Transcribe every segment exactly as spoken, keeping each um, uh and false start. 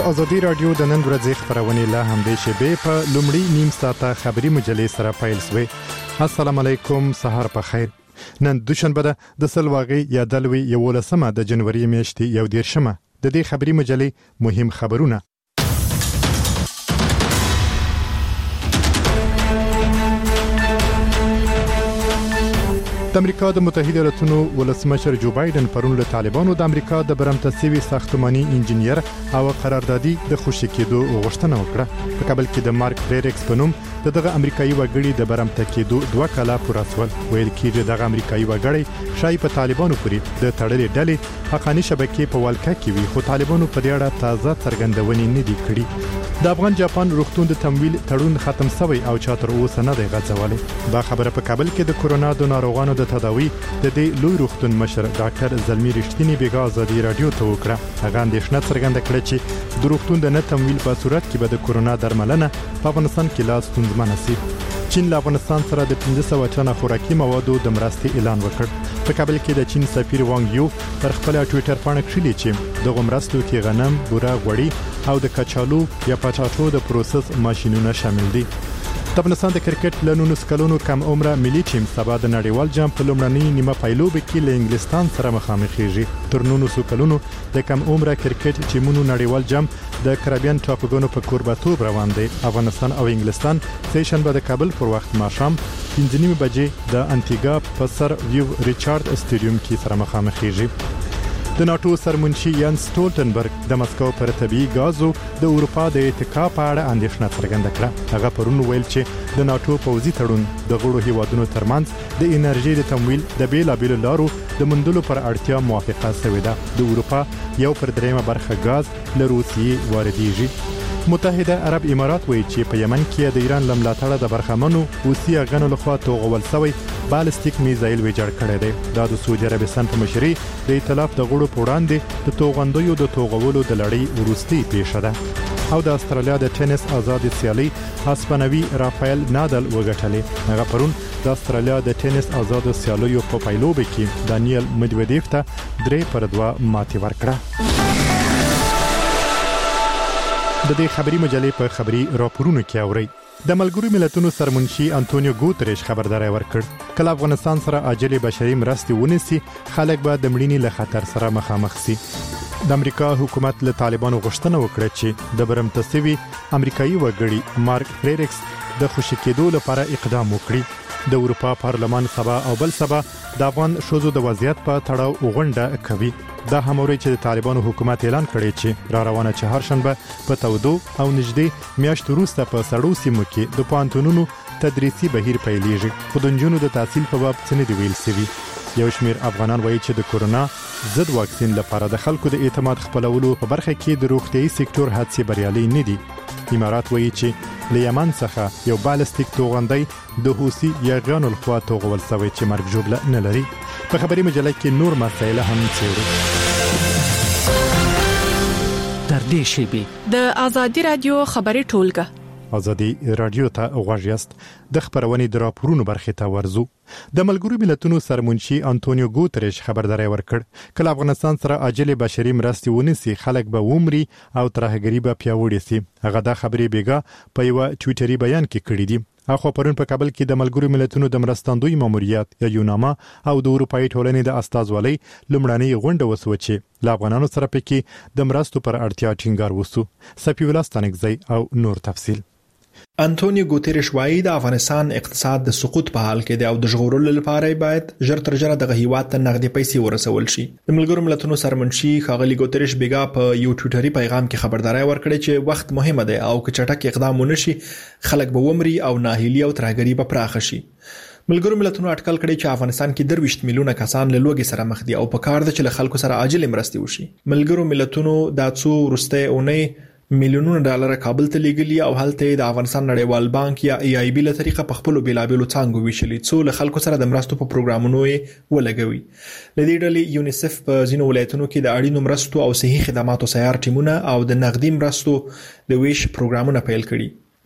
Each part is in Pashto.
ازادي رادیو د نن ورځې خبرونه له همدې شبې په لومړی نیم ساعته خبري مجلې سره پیل شوې. السلام علیکم، سحر په خیر. نن دوشنبه ده د سلواغي یا دلوي یولسمه د جنوري میاشتې یو دیرشمه. د دې خبري مجلې مهم خبرونه: د امریکا د متحده ایالاتونو ولسمشر جو بایدن پرون له طالبانو د امریکا د برمته سوي ساختماني انجنیر او قراردادي د خوشی کېدو غوښتنه وکړه. په کابل کې د مارک فریرکس په نوم دغه امریکایي وګړي د برمته کېدو دوه کاله پوره شول. ویل کېږي دغه امریکایي وګړي شای په طالبانو پورې د تړلې ډلې حقاني شبکې په والکه کې وي، خو طالبانو په دې اړه تازه څرګندونې نه دي کړې. د افغان جاپان روغتون د تمویل تړون ختم شوی او چا تر اوسه نه دی غځولې. دا خبره په کابل کې د کورونا د ناروغانو د تداوی د دې لوی روغتون مشر ډاکټر زلمی رښتینی بیګا ازادي رادیو ته وکړه. هغه اندېښنه څرګنده کړه چې د روغتون د نه تمویل په صورت کې به د کورونا درملنه په افغانستان کې لا ستونزمنه شي. چین له افغانستان سره د پنځه سوه ټنه خوراکي موادو د مرستې اعلان وکړ. په کابل کې د چین سفیر وانګ یو پر خپل ټوئیټر باندې کړی چې د مرستو کې غنم، بوره، غوړي او د کچالو یا پټاټو د پروسس ماشينونه شامل دي. د افغانستان د کرکټ له نولس کلونو کم عمره ملي ټیم سبا د نړیوال جام په لومړنۍ نیمه پایلوبه کې له انګلستان سره مخامخ کیږي. تر نولس کلونو د کم عمره کرکټ ټیمونو نړیوال جام د کریبیان ټاپوګانو په کوربتوب روان دی. افغانستان او انګلستان سه شنبه د کابل پر وخت ماښام پنځه نیمه بجې د انټیګا په سر ویو ریچارډ سټیډیوم کې سره مخامخ کیږي. د ناتو سرمنشي یان سټولټنبرګ د مسکو پر طبي غازو د اروپا د اتکا په اړه اندېښنه څرګنده کړه. هغه پرون ویل چې د ناتو پوځي تړون د غړو هیوادونو ترمنځ د انرژي د تمویل د بیلابېلو لارو د مندلو پر اړتیا موافقه شوې ده. د اروپا یو پر دریمه برخه غاز له روسیې واردېږي. متحده عرب امارات وایي چې په یمن کې د ایران لملاتړه د برخمنو حوثي غنو لخوا توغول شوی بالستیک میزایل ویجاړ کړی دی. دا د سعودي عربستان په مشرۍ د ائتلاف د غړو په وړاندې د توغندیو د توغولو د لړۍ وروستۍ پیښه ده. او د استرالیا د ټینس آزادې سیالي هسپانوي رافایل نادال وګټلې. هغه پرون د استرالیا د ټینس آزادې سیالیو په پایلوبه کې دانیل مدویدیف ته درې پر دوه ماتې ورکړه. د دې خبري مجلې په خبري راپورونو کې اوري. د ملګرو ملتونو سرمنشي انټونیو ګوتریش خبرداري ورکړ کله افغانستان سره عاجل بشري مرستې ونیسي خلک به د مړینې له خطر سره مخامخ شي. د امریکا حکومت له طالبانو غوښتنه وکړه چې د برمته سوي امریکایي وګړي مارک فریرکس د خوشی کېدو لپاره اقدام وکړي. د اروپا پارلمان سبا او بل سبا د افغان شوزو د وضعیت په تړاو غونډه کوي. دا هموري چې د طالبانو حکومت اعلان کړی چې را روانه چهارشنبه په تودو او نږدې میاشتو وروسته په سړو سیمو کې د پوهنتونونو تدریسي بهیر پیلېږي. خو د نجونو د تحصیل په باب څه نه دی ویل شوي. یو شمېر افغانان وایي چې د کورونا ضد واکسین لپاره د خلکو د اعتماد خپلولو په برخه کې د روغتيایي سکتور هڅې بریالي نه دي. امارات وایي چې له یمن څخه یو بالستیک توغندی د حوثي یاغیانو لخوا توغول شوی چې مرګ ژوبله نه لري. په خبري مجله کې نور مسایل هم څېړو. تر دې شیبې د ازادي رادیو خبري ټولګه ازادي رادیو ته غوږ یاست. د خبرونې د راپورونو برخه ته ورزو. د ملګرو ملتونو سرمنشي انټونیو ګوتریش خبرداري ورکړ کله افغانستان سره عاجل بشري مرستې ونیسي خلک به ومري او ترهګری به پیاوړي شي. هغه دا خبرې بیګا په یو ټوئیټري بیان کې کړې دي. اخو پرون په کابل کې د ملګرو ملتونو د مرستندوی ماموریت یا یوناما او د اروپאי ټولنې د استازولۍ لومړنۍ غونډه وسوه چې له افغانانو سره پکې د مرستو پر اړتیا ټینګار وسو. سپی ولاستانګزی او نور تفصیل. انټونیو ګوتریش وايي د افغانستان اقتصاد د سقوط په حال کې دی او د ژغورلو لپاره باید ژر تر ژره دغه هیواد ته نغدي پیسې ورسول شي. د ملګرو ملتونو سرمنشي ښاغلي ګوتریش بیګا په یو ټوئیټري پیغام کې خبرداري ورکړه چې وخت مهمه ده او که چټک اقدام ونشي خلک به ومري او ناهیلي او ترهګري به پراخه شي. ملګرو ملتونو اټکل کړی چې افغانستان کې درویشت میلیونه کسان له لوږې سره مخ دي او په کار ده چې له خلکو سره عاجل مرستې وشي. ملګرو ملتونو د څو وروستۍ اونۍ میلیونونه ډالر کابل ته لیږلي او هلته د افغانستان نړیوال بانک یا ای آی بی له طریقه په خپل بیلابېلو څانګو ویشلي څو له خلکو سره د مرستو په پروګرامونو ولګوي. لدې ډلې یونیسف په ځینو ولایتونو کې د اړینو مرستو او صحي خدماتو سیار ټیمونه او د نقدي مرستو د ویش پروګرامونه پیل کړي.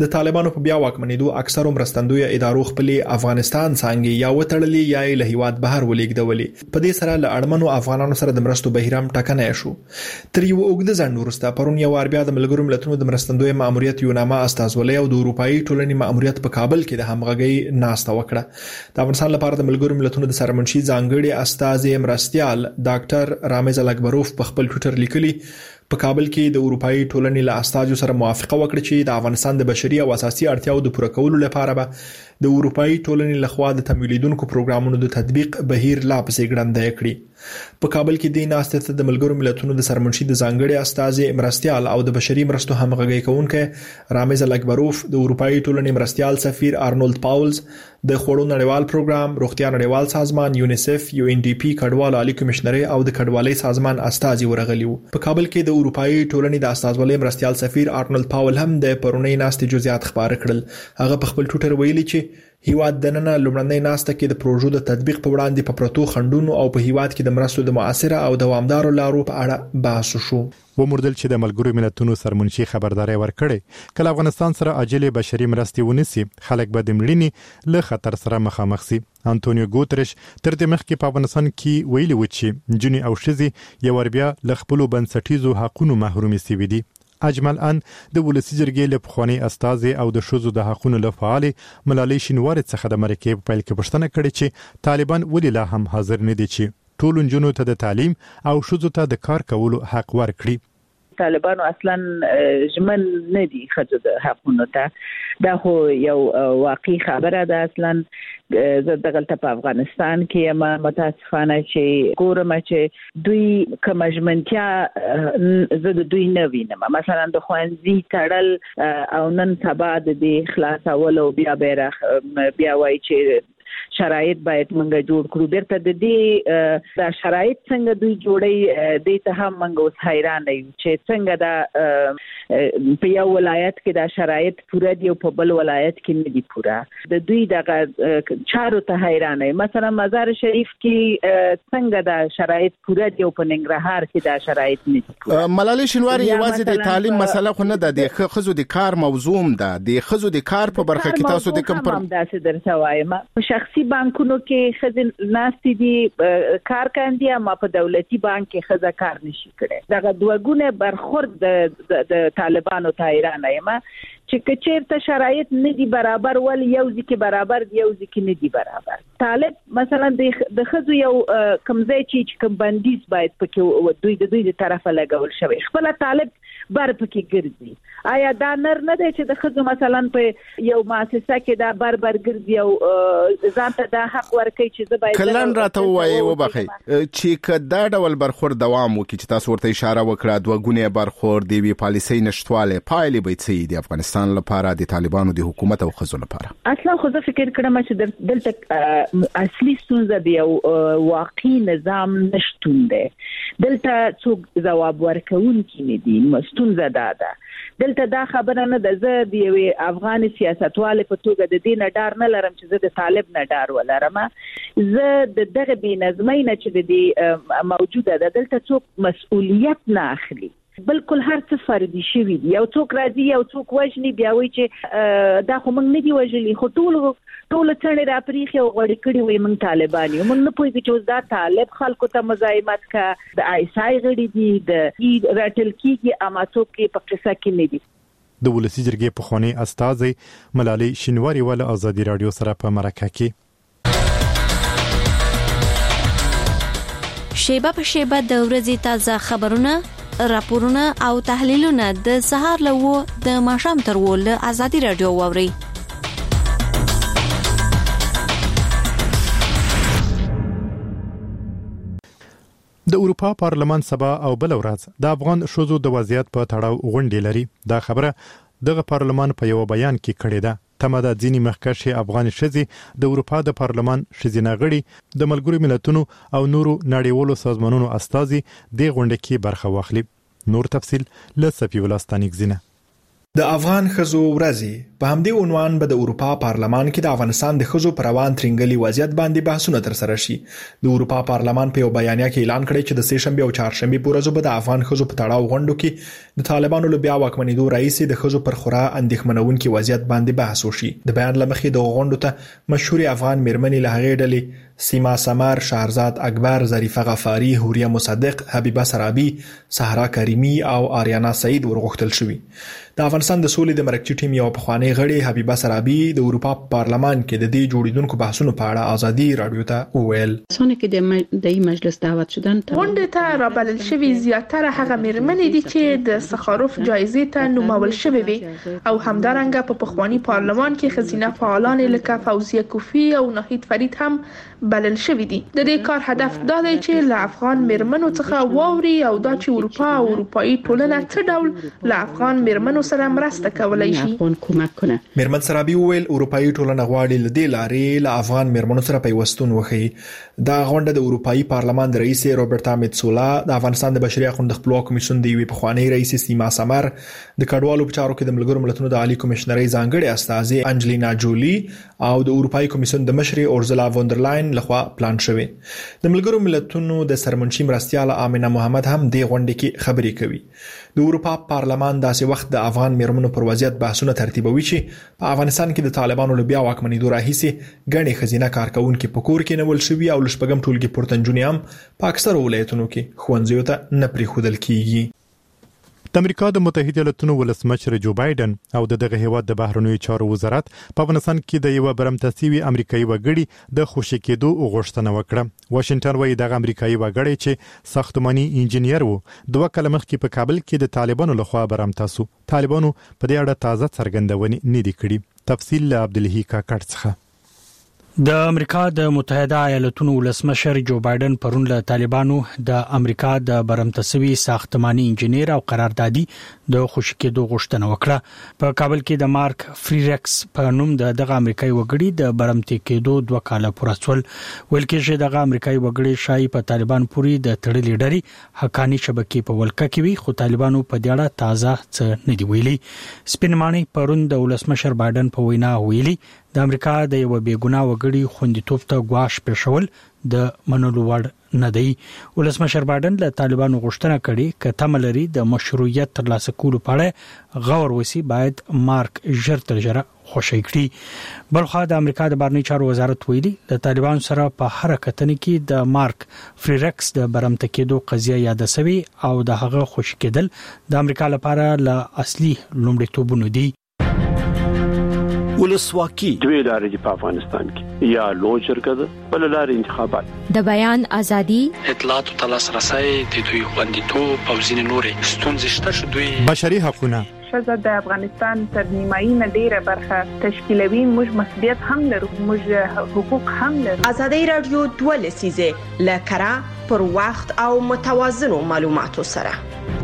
د طالبانو په بیا واکمنېدو اکثرو مرستندوی ادارو خپل افغانستان څنګه یا وټړلې یا له هیواد بهر ولېږدولې. په دې سره له اړمنو افغانانو سره د مرستو بهیرام ټکنی شو. تر یو اوږده ځنډ وروسته پرون یو وار بیا د ملګرو ملتونو د مرستندوی ماموریت یوناما استازولۍ او د اروپאי ټولنې ماموریت په کابل کې د همغږۍ ناسته وکړه. د افغانستان لپاره د ملګرو ملتونو د سرمنشي ځانګړي استازي مرستيال ډاکټر رامز الکبروف په خپل ټوئیټر لیکلي په کابل کې د اروپאי ټولنې له استازو سره موافقه وکړه چې د افغانستان د بشري او اساسي اړتیاو د پوره کولو لپاره به د اروپאי ټولنې لخوا د تمویلیدونکو پروګرامونو د تطبیق بهیر لا پسې ګړندی کړي. په کابل کې د ناستې د ملګرو ملتونو د سرمنشي د ځانګړي استازي مرستيال او د بشري مرستو همغږي کوونکې رامز الکبروف، د اروپאי ټولنې مرستيال سفیر ارنولد پاولز، د خوړو نړیوال پروګرام، روغتیا نړیوال سازمان یونیسف، یو ان ډي پی کډوال عالی کمشنري او د کډوالۍ سازمان استازي ورغلي وو. په کابل کې د اروپאי ټولنې د استازولۍ مرستيال سفیر ارنولد پاول هم د پرونی ناستې جزئیات خبر کړل. هغه په خپل ټوئیټر ویلي چې هیواد د نن لومړنۍ ناسته کې د پروژو د تطبیق په وړاندې په پروتو خندونو او په هیواد کې د مرستو د مؤثره او دوامدارو لارو په اړه بحث وشو. ومردل چې د ملګرو ملتونو سرمنشي خبرداري ورکړي کله افغانستان سره عاجل بشري مرستې ونیسي خلک به د مړینې له خطر سره مخامخ سي. انټونیو ګوتریش تر دې مخکې په افغانستان کې ویلي و چې جنې او ښځې یو ور بیا له خپل بنسټیزو حقوقو محرومي سي دي. اجمل ان د ولسی جرګې له پخوانی استازي او د شوزو د حقوقو له فعال ملالي شینوار څخه د امریکای په پیل کې پښتنه کړې چې طالبان ولې لا هم حاضر نه دي چې ټول جنونو ته د تعلیم او شوزو ته د کار کولو حق ورکړي. طالبانو اصلا جمل نه دي خځو د حقونو ته دا خو یو واقعي خبره ده. اصلا زه دغلته په افغانستان کې ما متاسفانه چې ګورم چې دوی کوم ژمنتیا زه د دوی نه وینم. مثلا د خوانزي تړل او نن سبا د خلاصول او بیا بیره بیا وایي چې شرایط باید منګه جوړ کړو. بیرته د دې دا شرایط څنګه دوی جوړي د ته هم منګه اوس حیران یو چې څنګه دا په یو ولایت کې دا شرایط پوره دی او په بل ولایت کې نه دی پوره. د دوی دغه چارو ته حیران یم. مثلا مزار شریف کې څنګه دا شرایط پوره دی او په ننګرهار کې دا شرایط نه دی پوره. ملالي شینواری یوازې د تعلیم مسله خو نه ده، د خزو د کار موضوع ده. د خزو د کار په برخه کې تاسو د کوم پر داسې درته وایم په شخصي بانکونو کې خزن ناستې دي کار کاندي، اما په دولتي بانک کې خزه کار نشي کړي. دغه دوګونه برخورد د طالبانو ته حیران یم چې کچېرته شرایط نه دي برابر ول یو ځکه برابر دی یو ځکه نه دي برابر. طالب مثلا د خزو یو کمزې چې کوم بندیز باید پکې دوی د دوی د طرفه لګول شوی خپل طالب بر پکې ګرځي. آیا دا نر نه دی چې د خزو مثلا په یو مؤسسه کې دا بر بر ګرځي او ځان ته دا حق ورکړي چې زه باید کلن راته وایي وبخي چې کدا ډول برخور دوام وکړي چې تاسو ورته اشاره وکړه دوګونه برخور دی وی پالیسي نشټواله پایلې به څه دی افغانستان لپاره د طالبانو د حکومت او خزو لپاره. اصلا خو زه فکر کړم چې دلته اصلي ستونزه دی او واقعي نظام نشټون دی. دلته څوک ځواب ورکوونکی نه دي. ستونزه دا ده دلته دا خبره نه ده زه د یوې افغان سیاستوال په توګه د دې نه ډار نه لرم چې زه د طالب نه ډار ولرم. زه د دغه بې نظمۍ نه چې د دې موجوده ده دلته څوک مسؤلیت نه اخلي. بالکل هر څه فردي شوی دی. یو څوک راځي یو څوک وژني بیا وایي چې دا خو موږ نه دی وژلي خو ټول ټول څنګه را پریخي او غړي کړي وي موږ طالبان یو. موږ نه پوهیږو چې دا طالب خلکو ته مزاحمت کا د آیسای غړي دي د راټل کیږي اما څوک په قصه کې نه دي. د ولسی جرګې په خوني استازي ملالي شینواری ول ازادي رادیو سره په مرکه کې شیبه په شیبه د ورځې تازه خبرونه راپورونه او تحلیلونه د سهار له و د ماښام تر و له ازادي رادیو ووري. د اروپا پارلمان سبا او بل ورځ د افغان شوزو د وضعیت په تړاو غونډې لري. دا خبره دغه پارلمان په یو بیان کې کړې ده. تمه ده ځینې مخکښې افغان ښځې د اروپا د پارلمان ښځینه غړي د ملګرو ملتونو او نورو نړیوالو سازمانونو استازي د غونډې کې برخه واخلي. نور تفصیل له صفی ولستانیک زینه. د افغان ښځو ورځې په همدې عنوان به د اروپا پارلمان کې د افغانستان د ښځو پر روان ترنګلي وضعیت باندې بحثونه ترسره شي. د اروپا پارلمان په یو بیانیه کې اعلان کړی چې د سه شنبه او چهارشنبه په ورځو به د افغان ښځو په تړاو غونډو کې د طالبانو له بیا واکمنېدو راهیسې د ښځو پر خورا اندېښمنونکي وضعیت باندې بحث وشي. د بیان لمخې د غونډو ته مشهور افغان میرمنې له هغې ډلې سیما سمر، شهرزاد اکبر، ظریفه غفاری، حوریه مصدق، حبیبه سرابی، سحرا کریمی او آریانا سعید ورغښتل شوي. د افغانستان د سولې د مرکزي ټیم یو پخوانی غړي حبیبه سرابی د اروپا پارلمان کې د دې جوړیدونکو بحثونو په اړه ازادي رادیو ته وویل: څونه کې د دې مجلس دعوت شدن غونډه ته رابلل شوي زیاتره هغه میرمنې دي چې د سخاروف جایزې ته نومول شوي وي او همدارنګه په پخوانی پارلمان کې ښځینه فعالان لکه فوزیه کوفی او ناهید فرید هم بلل شوي دي. د دې کار هدف دا دی چې له افغان میرمنو څخه واوري او دا چې اروپا او اروپאי ټولنه څه ډول له افغان میرمنو سره مرسته کولای شي. افغان کومک کنه. میرمن سرابی وویل اروپאי ټولنه غواړي له دې لارې له افغان میرمنو سره پیوستون وکړي. دا غونډه د اروپאי پارلمان د رئیس روبرټا میتسولا، د افغانستان د بشري حقوقو د خپلواک کمیسیون د یوې پخوانی رئیس سیما سمر، د کډوالو په چارو کې د ملګرو ملتونو د عالی کمشنرۍ ځانګړي استاذ انجلینا جولی او د اروپאי کمیسیون د مشر اورزلا وندرلاین لخوا پلان شوی. د ملګرو ملتونو د سرمنشي مرستیاله امینه محمد هم د غونډې کې خبرې کوي. د اروپا پارلمان داسې وخت د افغان میرمنو پر وضعیت بحثونه ترتیبوي چې په افغانستان کې د طالبانو له بیا واکمنېدو راهیسې ګڼې ښځینه کارکونکي په کور کې نیول شوي او له شپږم ټولګي پورته نجونې هم په اکثرو ولایتونو کې ښوونځیو ته نه پرېښودل کیږي. د امریکا د متحده ایالاتونو ولسمشر جو بایدن او د دغه هیواد د بهرنیو چارو وزارت په افغانستان کې د یو برمته سوي امریکایي وګړي د خوشی کېدو غوښتنه وکړه. واشنگټن وايي د امریکایي وګړي چې ساختماني انجنیر وو دوه کلمه مخکې په کابل کې د طالبانو لخوا برمته سو. طالبانو په دې اړه تازه څرګندونې نه دي کړې. تفصیل له عبدالهی کاکړ څخه. د امریکا د متحده ایالاتونو ولسمشر جو بایدن پرون له طالبانو د امریکا د برمتسوي ساختماني انجنیر او قراردادي د خوشی کېدو غوښتنه وکړه. په کابل کې د مارک فریرکس په نوم د دغه امریکایي وګړي د برمته کېدو دوه کاله پوره شول. ویل کېږي دغه امریکایي وګړي شای په طالبان پوری د تړلې ډلې حقانی شبکې په ولکه کې وي، خو طالبانو په دې اړه تازه څه نه دی ویلي. سپینمانی پرون د ولسمشر بایدن په وینا ویلي د امریکا د یو بیګنا وګړي خوندیتوب ته غواش پېښول د منلو وړ نه دی. ولسمشر بایدن له طالبانو غوښتنه کړې چې تملري د مشروعیت ترلاسه کولو په اړه غور وسی باید مارک ژر تر ژره خوشی کړي. بلخو د امریکا د بهرنیو چارو وزارت ویلي د طالبانو سره په هر کتنې کې د مارک فریرکس د برمته کېدو قضیه یاد سوي او د هغه خوشی کېدل د امریکا لپاره له اصلي لومړیتوبونو دي. ولسواکي دوی لارې په افغانستان کې یا لو جرګه ده بل لارې انتخابات، د بیان ازادي، اطلاعات او تلاسرسي د دوی خوندیتوب او ځینې نورې ستونزې شته چې دوی بشري حقوقونه شزه د افغانستان تر نیمایي نه ډیره برخه تشکیلوي. موږ مسؤلیت هم لرو، موږ حقوق هم لرو. ازادي رادیو دوه لسیزه لکرا پر وخت او متوازنو معلوماتو سره.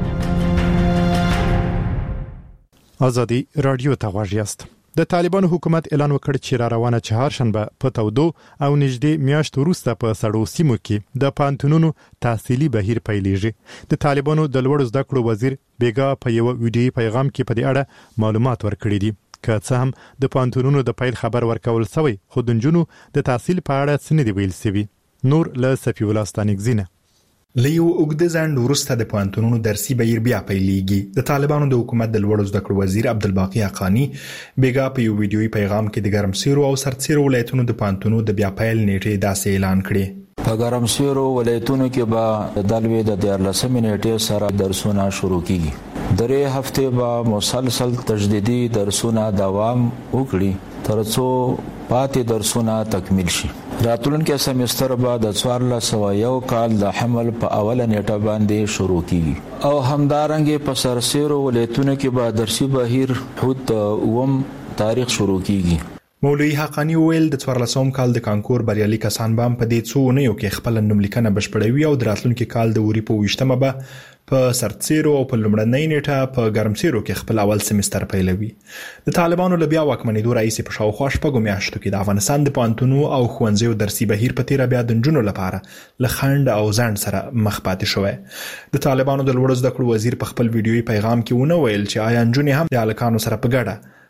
ازادي رادیو ته غواړئ یاست. د طالبانو حکومت اعلان وکړ چې را روانه چهارشنبه په تودو او نږدې میاشت وروسته په سړو سیمو کې د پانتونونو تحصیلي بهیر پیلېږي. د طالبانو د لوړ زده کړو وزیر بیګا په یو ویډیوي پیغام کې په دې اړه معلومات ورکړي دي. که څه هم د پانتونونو د پیل خبر ورکول شوی، خو د نجونو د تحصیل په اړه څه نه دی ویل شوی. نور له صفی الله ستانګزینه. لیو اوږده ځنډ وروسته د پوهنتونونو درسي بهیر بیا پیلېږي. د طالبانو د حکومت د لوړو زده کړو وزیر عبدالباقي حقانی بیګا په یو ویډیوي پیغام کې د ګرمسیرو او سرتسیرو ولایتونو د پوهنتونونو د بیا پیل نیټې داسې اعلان کړي. په ګرمسیرو ولایتونو کې به د دلوي د دیارلسمې نیټې سره درسونه شروع کیږي. درې هفته به مسلسل تجدیدي درسونه دوام وکړي ترڅو پاتې درسونه تکمیل شي. راتلونکي سمستر به د څوارلس سوه یو کال د حمل په اوله نیټه باندې شروع کیږي او همدارنګه په سرسیرو ولایتونو کې به درسي بهیر حد اوم تاریخ شروع کیږي. مولوی حقانی ویل د څوارلسم کال د کانکور بریالي کسان به په دې څو نه یو کې خپل نوملیکنه بشپړوي او د راتلونکي کال د وری په ویشتمه به په سرتسیرو او په لومړنۍ نیټه په ګرمسیرو کې خپل اول سمستر پیلوي. د طالبانو له بیا واکمنېدو راهیسې په شاوخوا شپږو میاشتو کې د افغانستان د پوهنتونو او ښوونځیو درسي بهیر په تیره بیا د نجونو لپاره له خنډ او ځنډ سره مخ پاتې شوی. د طالبانو د لوړو زده کړو وزیر په خپل ویډیوي پیغام کې ونه ویل چې آیا نجونې هم د هلکانو سره په ګډه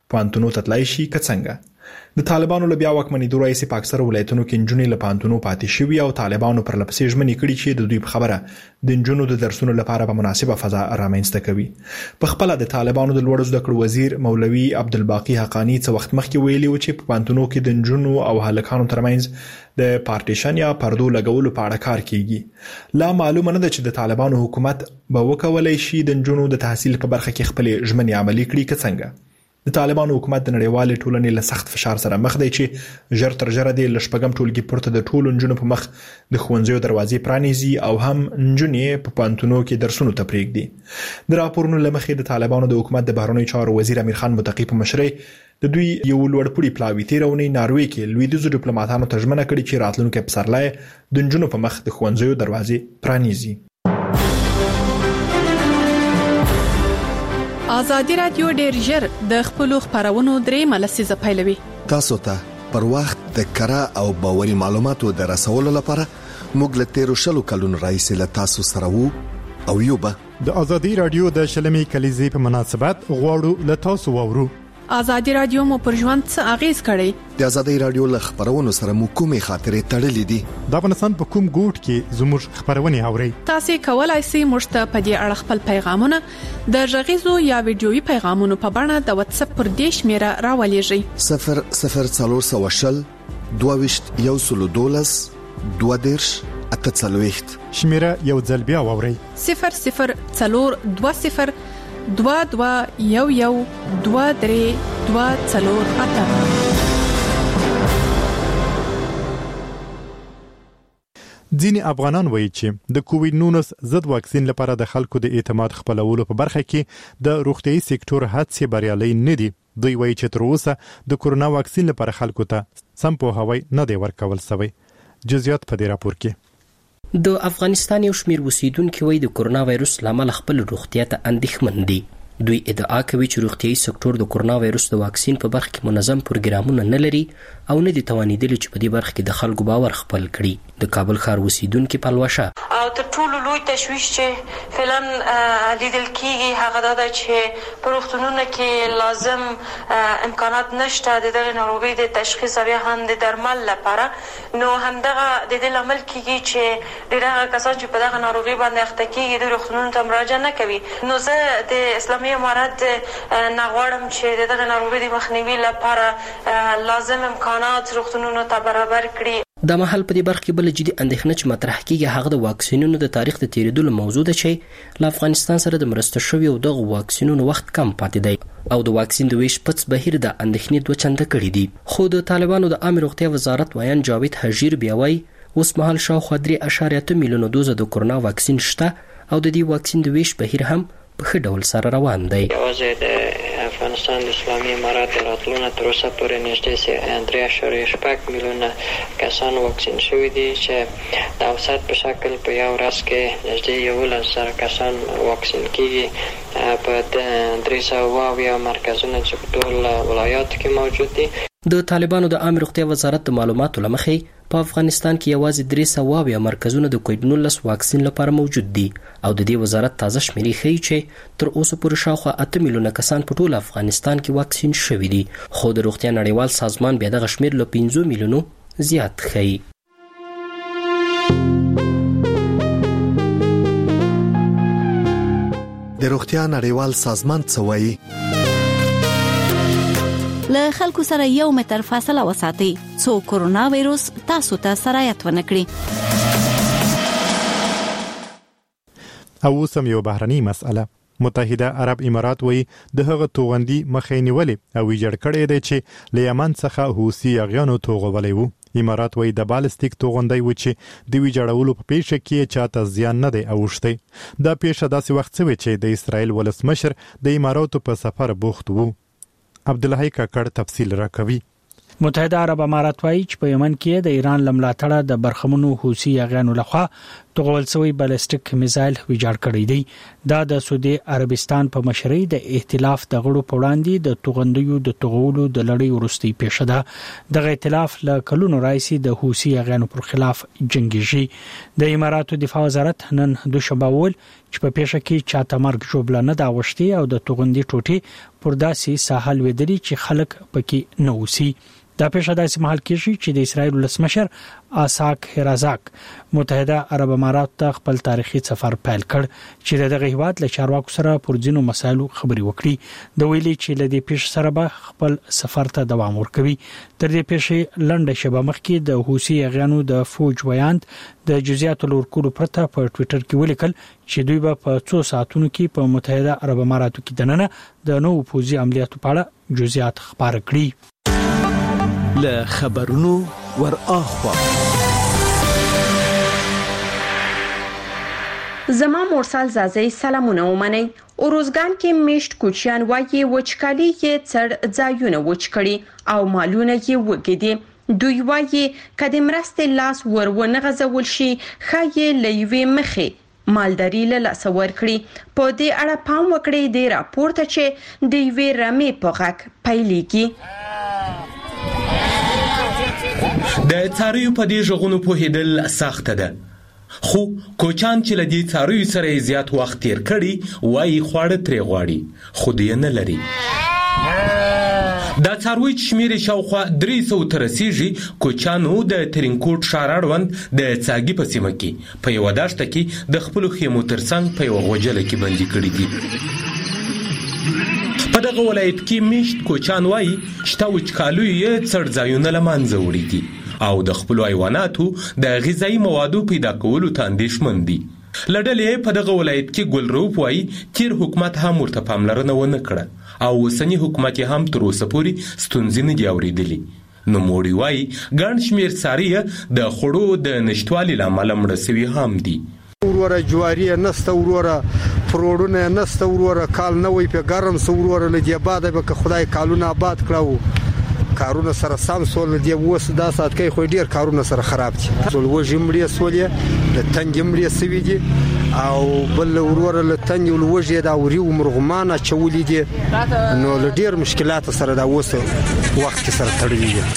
پوهنتونو ته تلای شي که څنګه. د طالبانو له بیا واکمنېدو راهیسې په اکثره ولایتونو کې نجونې له پوهنتونو پاتې شوي او طالبانو پرلپسې ژمنې کړي چې د دوی په خبره د نجونو د درسونو لپاره په مناسبه فضا رامنځته کوي. په خپل د طالبانو د لوړو زده کړو وزیر مولوي عبدالباقي حقانی څه وخت مخکې ویلي و چې په پوهنتونو کې د نجونو او هلکانو ترمنځ د پارټیشن یا پردو لګولو په اړه کار کیږي. لا معلومه نه ده چې د طالبانو حکومت به وکولای شي د نجونو د تحصیل په برخه کې خپل ژمنې عملي کړي که څنګه. د طالبانو حکومت د نړیوالې ټولنې له سخت فشار سره مخ دی چې ژر تر ژره د لشپږم ټولګي پورته د ټولو نجونو په مخ د ښوونځیو دروازې پرانیزي او هم نجونې په پوهنتونو کې درسونو ته پرېږدي. د راپورونو له مخې د طالبانو د حکومت د بهرنیو چارو وزیر امیر خان متقی په مشرۍ د دوی یو لوړپوړي پلاوي تیر اونۍ ناروې کې لویدیځو ډیپلوماټانو ته ژمنه کړې چې راتلونکي پسرلی د نجونو په مخ د ښوونځیو دروازې پرانیزي. ازادي رادیو ډېر ژر د خپلو خبرونو درې ملسیزه پیلوي. تاسو ته پر وخت د کره او باوري معلوماتو د رسولو لپاره موږ له تیرو شلو کلونو راهیسې له تاسو سره وو او یو به د ازادي رادیو د شلمې کلیزې په مناسبت غواړو له تاسو واورو. ازادي رادیو مو پر ژوند څه اغیز کړی؟ د ازادي رادیو له خبرونو سره مو کومې خاطرې تړلې دي؟ د افغانستان په کوم ګوټ کې زموږ خبرونه اوري؟ تاسو کولای شئ موږ ته په دې اړه خپل پیغامونه د غږیزو یا ویډیويي پیغامونو په بڼه د واتس اپ پر دې شمیره راولېږئ. صفر صفر څلور سوه شل دوه ویشت یو سلو دولس دوه دېرش اته څلوېښت شمیره یو ځل بیا واورئ. صفر صفر څلور دوه صفر دوه دوه یو یو دوه درې دوه څلور اته. ځینې افغانان وایي چې د کووډ نولس ضد واکسین لپاره د خلکو د اعتماد خپلولو په برخه کې د روغتيایي سکتور هڅې بریالي نه دي. دوی وایي چې تر اوسه د کورونا واکسین لپاره خلکو ته سم پوهاوی نه دی ورکول شوی. جزئیات په دې راپور کې. د افغانستان یو شمیر اوسیدونکو وایي د کورونا وایرس لامل خپل روغتیا ته اندېښمن دي. دوی ادعا کوي چې روغتيایي سکتور د کورونا وایرس د واکسین په برخه کې منظم پروګرامونه نه لري او نه دي توانیدلي چې په دې برخه کې د خلکو باور خپل کړي. د کابل ښار اوسیدونکو پلوشه او تر ټولو لوی تشویش چې فعلا لیدل کیږي هغه دا چې په روغتونونو کې لازم امکانات نشته د دغه ناروغي د تشخیص او هم د درمل لپاره. نو همدغه د دې لامل کیږي چې ډیره کسان چې په دغه ناروغي باندې اخته کیږي د روغتونونو ته مراجعه نه کوي. نو زه د اسلامي امارت نغواړم چې دغه ناروغي د مخنیوي لپاره لازم امکانات روغتونونو ته برابر کړي. د محل په دې برخه کې بل جدي اندېښنه چې مطرح کیږي هغه د واکسینونو د تاریخ د تیریدو موضوع ده چې له افغانستان سره د مرسته شوی او د واکسینونو وخت کم پاتې دی او د واکسین د ویش پڅ بهیر د اندېښنې دوه چنده کړي دي. خو د طالبانو د عامه روغتیا وزارت وایان جاوید حجیر بیا وایي اوس مهال شاوخوا درې اعشاریه اته میلیونه دوزه د کورونا واکسین شته او د دې واکسین د ویش بهیر هم په ښه ډول سره روان دی. یوازې د افغانستان د اسلامي امارت د راتلونکو تر اوسه پورې نږدې درې اعشاریه شپږ میلیونه کسان واکسین شوي دي چې د اوسط په شکل په یو ورځ کې نږدې یولس زره کسان واکسین کیږي په درې سوه اویا مرکزونه چې په ټول ولایاتو کې موجود دي. د طالبانو د عامه روغتیا وزارت د معلوماتو لمخې په افغانستان کې یوازې درې سوه اویا مرکزونه د کووډ نولس واکسین لپاره موجود دي او د دې وزارت تازه شمیرې ښیي چې تر اوسه پورې شاوخوا اته میلیونه کسان په ټول افغانستان کې واکسین شوي دي. خو د روغتیا نړیوال سازمان بیا دغه شمیر له پنځه میلیونو زیات ښیي. د روغتیا نړیوال سازمان څه وایي؟ له خلکو سره یو متر فاصله وساتئ څو کورونا وایرس تاسو ته سرایت ونه کړي. او سم یو بهرني مسأله. متحده عرب امارات وایي د هغه توغندي مخې نیولې او ویجاړ کړی دی چې له یمن څخه حوثي اغیانو توغولې وو. امارات وایي د بالستیک توغندي و چې د ویجاړولو په پیښه کې چاته زیان نه دی اوښتی. دا پیښه داسې وخت شوې چې د اسرائیل ولسمشر د اماراتو په سفر بوخت وو. عبدالحی کاکړ تفصیل راکوي. متحده عرب امارات وایي چې په یمن کې د ایران لملاتړه د برخمنو حوثي اغیانو لخوا توغول سوی بالستیک میزایل ویجاړ کړی دی. دا د سعودي عربستان په مشرۍ د ائتلاف د غړو په وړاندې د توغندیو د توغولو د لړۍ ورستي پیښه ده. دغه ائتلاف له کلونو راځي د حوثي اغیانو پر خلاف جنگیږي. د اماراتو دفاع وزارت نن دوشنبه ول چې په پیښه کې چاته مرګ جوړ نه دا وشتي او د توغندي ټوټي پر داسې ساحل ودري چې خلک پکې نه وسی. دا پیښه داسې محل کېږي چې د اسرایل ولسمشر اساک هرازاک متحده عرب امارات ته خپل تاریخي سفر پیل کړ چې دغه هیواد له چارواکو سره پر ځینو مسایلو خبري وکړي. د ویلي چې له دې پیښې سره به خپل سفر ته دوام ورکوي. تر دې پیښې لنډه شبه مخکې د حوثي اغیانو د فوج ویاند د جزئیاتو لورکولو پرته په ټوئیټر کې ولیکل چې دوی به په څو ساعتونو کې په متحده عرب اماراتو کې دننه د نوو پوځي عملیاتو په اړه جزئیات خبر کړي. له خبرونو ور اخوا زما مرسل زازی سلامونه ومنئ. اوروزګان کې میشت کوچیان وایي وچکالي یې څړ ځایونه وچ کړي او مالونه یې وګدي. دوی وایي کله مرستې لاس ور ونه غځول شي خایي لېوي مخې مالداري له لاس ور کړی. په دې اړه پام وکړئ د راپورته چې د وی رمې په غک پیلېږي. د څارویو په دې ژغونو په هیدل سخت ده، خو کوچان چې لدی څارویو سره زیات وخت تیر کړي وایي خواړه ترې غواړي خو دې نه لري. دا څاروي چې شمیر شاوخوا درې سوه تر رسیږي کوچانو د ترینکوټ ښار اړوند د څاګي په سیمه کې په یوه دښته کې د خپلو خیمو ترڅنګ په یوه غوجله کې بندي کړي دي. په دغه ولایت کې میشت کوچان وایي شته وچکالیو یې څړ ځایونه له منځه وړي دي او د خپلو حیواناتو د غذایي موادو پیدا کولو ته اندېښمن دي. له ډلې په دغه ولایت کې ګلروپ وایي تیر حکومت هم ورته پاملرنه ونه کړه او اوسني حکومت هم تر اوسه پورې ستونزې نه دي اورېدلي. نوموړي وایي ګڼ شمېر څاروي د خوړو د نشتوالي له امله مړه سوي هم دي. وروره جواری نسته، وروره پروړونه نسته، وروره کال نه وي په ګرم سو، وروره لدی آباد به که خدای کالونه آباد کړو کارونه سره سم سول دی وس دا سات کې خو ډیر کارونه سره خراب دي. ټول وژمړي سولې د تنګمړي سوي دي او بل وروره له تنګ ول وژې دا وري مرغمانه چولې دي نو له ډیر مشکلات سره دا وس وخت کې سره تړلې دي.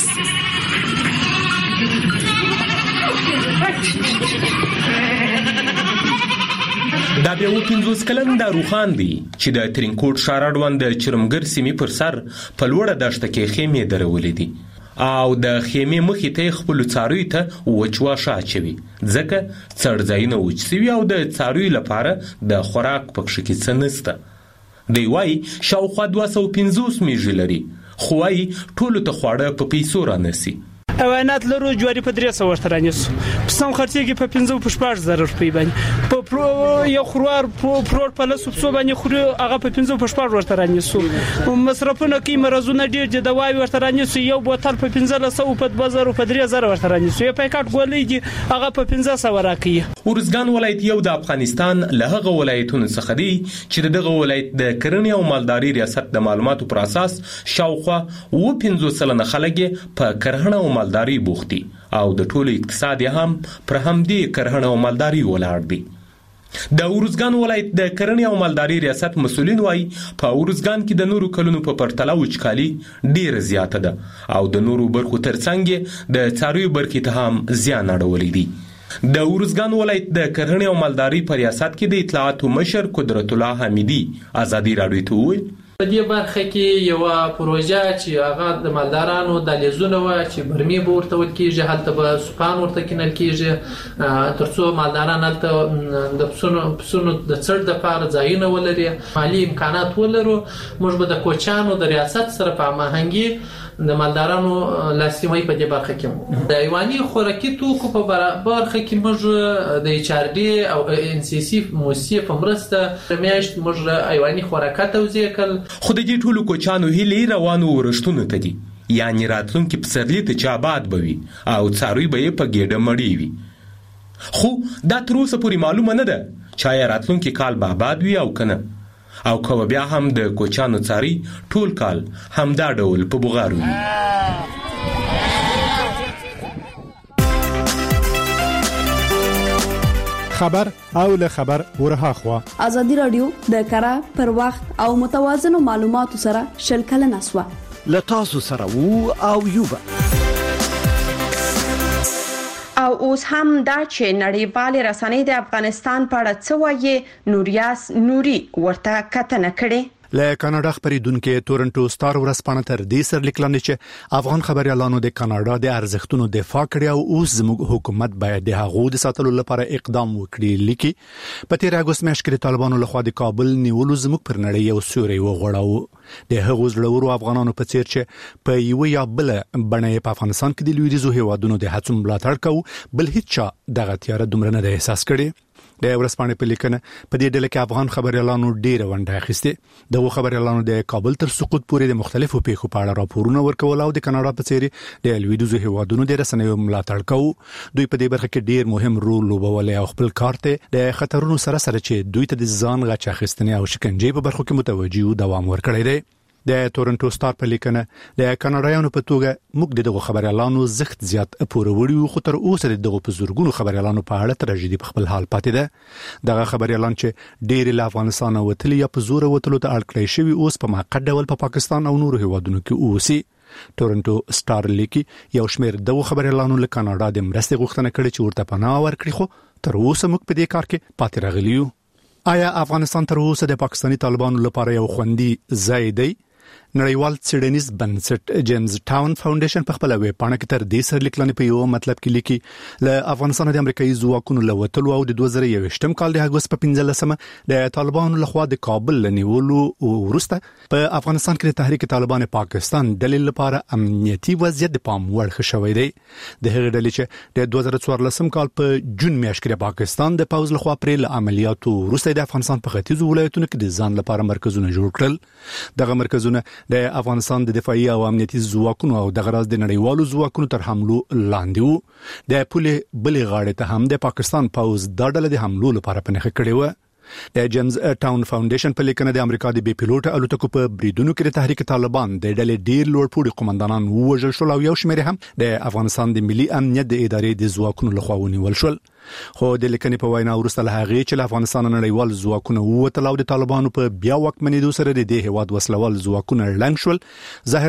دا بیا و پنځوس کلن داروخان دی چې د ترینکوټ ښار اړوند د چرمګر سیمې پر سر په لوړه دښته کې خیمې درولې دي او د خیمې مخې ته خپلو څارویو ته وچ واښه اچوي ځکه څړځایونه وچ سوي او د څارویو لپاره د خوراک په کښې کې څه نسته. دوی وایي شاوخوا دوه سوه پنځوس میږي لري خو وایي ټولو ته خواړه په پیسو رانسي. حیوانات لرو جواری په درې سوه ورته رانیسو پسم خرڅېږي په پنځه په شپږ زره روپۍ باندې په یو خروار پروړ په لسو پسو باندې خوري هغه په پنځه په شپږ ورته رانیسو. مصرفونه کوي مرزونه ډېر دي دواوې ورته رانیسو یو بوتل په پنځه سوه په دوه زره په درې زره ورته رانیسو یو پیکاټ ګولۍ دي هغه په پنځه سوه راکوي. ارزګان ولایت یو د افغانستان له هغه ولایتونو څخه دی چې دغه ولایت د کرنې او مالداري ریاست د معلوماتو پر اساس شاوخوا اووه پنځوس سلنه خلک په کرهڼه او مالداري بوخت دي او د ټولو اقتصاد هم پر همدې کرهڼه او مالداري ولاړ دي. د ارزګان ولایت د کرنې او مالداري ریاست مسؤلین وایي په ارزګان کې د نورو کلونو په پرتله وچکالي ډېره زیاته ده او د نورو برخو ترڅنګ د څارویو برخې ته هم زیان اړولی دی. د ارزګان ولایت د کرنې او مالداري په ریاست کې د اطلاعاتو مشر قدرت الله حمیدي ازادي راډیو ته وویل په دې برخه کې یو پروژه چې هغه د مالدارانو د لیزونه و چې برمي به ورته ول کېږي هلته به سپان ورته کینل کېږي ترڅو مالداران هلته د پسونو پسونو د څړ دپاره ځایونه ولري مالي امکانات ولرو. موږ به د کوچانو د ریاست سره په هماهنګي د مالدارانو لاسنیوي په دې برخه کې د حیواني خوراکي توکو په برخه کې موږ د ایچ آر ډي او ان سی سی موسسې په مرسته میاشت موږ حیواني خوراکات توزیع کړل. خو د دې ټولو کوچانو هیلې روانو ورښتونو ته دي یعنې راتلونکي پسرلي ته چې آباد به وي او څاروي به یې په ګېډه مړې وي. خو دا تر اوسه پورې معلومه نه ده چې آیا راتلونکي کال به آباد وي او که نه او که بیا هم د کوچانو څاري ټول کال همدا ډول په بغار وي. خبر او له خبر ورها خوا ازادي رادیو د کارا پر وخت او متوازن معلوماتو سره شلکل نسوا لتاسو سره وو او یوبا او اوس هم دا چې نړیوال رسنۍ د افغانستان په اړه څه وایي نوریاس نوري ورته کتنه کړې. له کاناډا خبرېدونکو تورنټو ستار ورسپانه تر دې سر لیکلنه چې افغان خبريالانو د کاناډا د ارزښتونو دفاع کړي او اوس زموږ حکومت باید د هغو د ساتلو لپاره اقدام وکړي. لیکي په تیر اگست میاشت کې طالبانو لخوا د کابل نیولو زموږ پر نړۍ یو سوري وغوړاو. د هغو زړورو افغانانو په څیر چې په یو یا بل بڼه په افغانستان کې د لویدیځو هیوادونو د هڅو ملاتړ کوي بل هیڅ چا دغه تیار دومره نه احساس کړي. د ورسپانې په لیکنه په دې ډله کې افغان خبريالانو ډیره ونډه اخیسته. د خبريالانو د کابل تر سقوط پورې د مختلفو پیښو په اړه راپورونه ورکول او د کاناډا په څیر د لویدیځو هیوادونو د رسنیو ملاتړ کوي. دوی په دې برخه کې ډیر مهم رول لوبولی او خپل کار ته د خطرونو سره سره چې دوی ته د ځان غچ اخیستنې او شکنجې په برخو کې متوجي او دوام ورکړی دی. د تورنټو ستار په لیکنه د کاناډایانو په توګه موږ دغه خبريالانو زخت زیات پوروري خو تر اوسه دغه په زورګونو خبريالانو په اړه تراژیدي په خپل حال پاتې ده. دغه خبريالان چې ډېر له افغانستان وتلي یا په زور وتلو ته اړکړی شوی اوس په موقت ډول په پا پاکستان او نورو هیوادونو کې اوسي. تورنټو ستار لیکي یو شمېر دغه خبريالانو له کاناډا د مرستې غوښتنه کړې چې ورته پناه ورکړي خو تر اوسه موږ په دې کار کې پاتې راغلیو. آیا افغانستان تر اوسه د پاکستاني طالبانو لپاره یو خوندي ځای دی؟ نړیوال څېړنیز بنسټ جیمز ټاون فاونډیشن په خپل ویب پاڼه کې تر دې سر لیکلنې په یو مطلب کې لیکي له افغانستان د امریکایي ځواکونو له وتلو او د دوه زره یوویشتم کال د اګوست په پنځلسمه د طالبانو لخوا د کابل لنیولو وروسته په افغانستان کې د تحریک طالبان پاکستان ډلې لپاره امنیتي وضعیت د پام وړ خښوي دی. د هغې ډلې چې د دوه زره څوارلسم کال په جون میاشت کې د پاکستان د پوز لخوا پرې له عملیاتو وروسته د افغانستان په ختیځو ولایتونو کې د ځان لپاره مرکزونه جوړ کړل. دغه مرکزونه د افغانستان د دفاعي او امنیتي ځواکونو او د غراز د نړیوالو ځواکونو تر حملو لاندې وو. د پولې بلې غاړې ته هم د پاکستان پوز د ډلې د حملو لپاره پنهخه کړې و. د جیمز ټاون فاونډیشن په لیکنه د امریکا د بي پيلوټ الوتکو په بریدونو کې د تحریک طالبان د ډلې ډیر لوړ پوړي قومندانان وژل شول او یو شمېر هم د افغانستان د ملي امنیت د ادارې د ځواکونو لخوا ونیول شول. خو د لیکنې په وینا وروسته له هغې چې له افغانستان نړیوال ځواکونه ووتل او د طالبانو په بیا واکمنېدو سره د دې هیواد وسلوال ځواکونه لنګ شول ظاهر